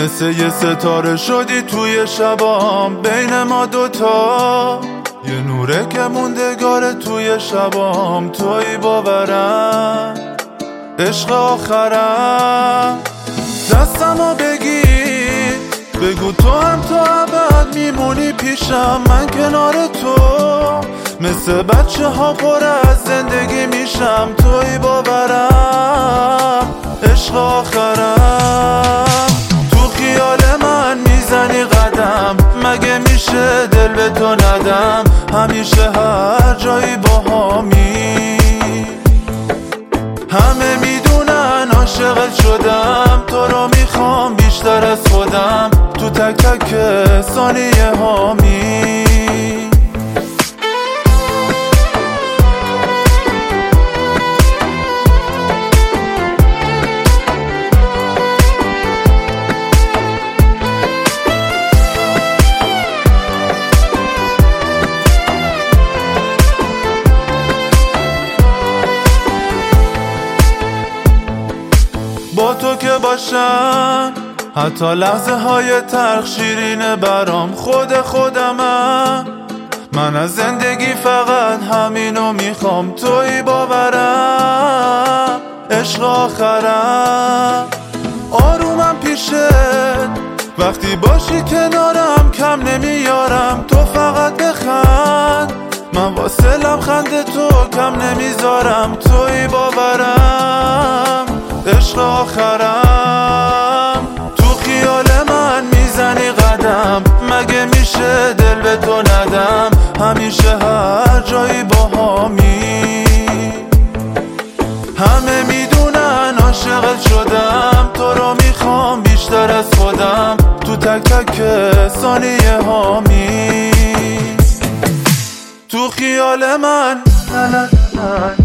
مثل یه ستاره شدی توی شبام بین ما دوتا، یه نوره که موندگاره توی شبام، توی باورم عشق آخرم. دستمو بگیر بگو تو هم تا ابد میمونی پیشم، من کنار تو مثل بچه ها پر از زندگی میشم، توی باورم عشق آخرم. تو خیال من میزنی قدم، مگه میشه دل به تو ندم، همیشه هر جایی باهامی، همه میدونن عاشقت شدم، تو رو میخوام بیشتر از خودم، تو تک تک ثانیه هامی. با تو که باشم حتی لحظه های تلخ شیرینه برام، خودمم، من از زندگی فقط همینو میخوام، توی باورم عشق آخرم. آرومم پیشت وقتی باشی کنارم، کم نمیارم تو فقط بخند، من واسه لبخند تو کم نمیذارم، توی باورم عشق آخرم. تو خیال من میزنی قدم، مگه میشه دل به تو ندم، همیشه هر جایی باهامی، همه میدونن عاشقت شدم، تو رو میخوام بیشتر از خودم، تو تک تک ثانیه هامی. تو خیال من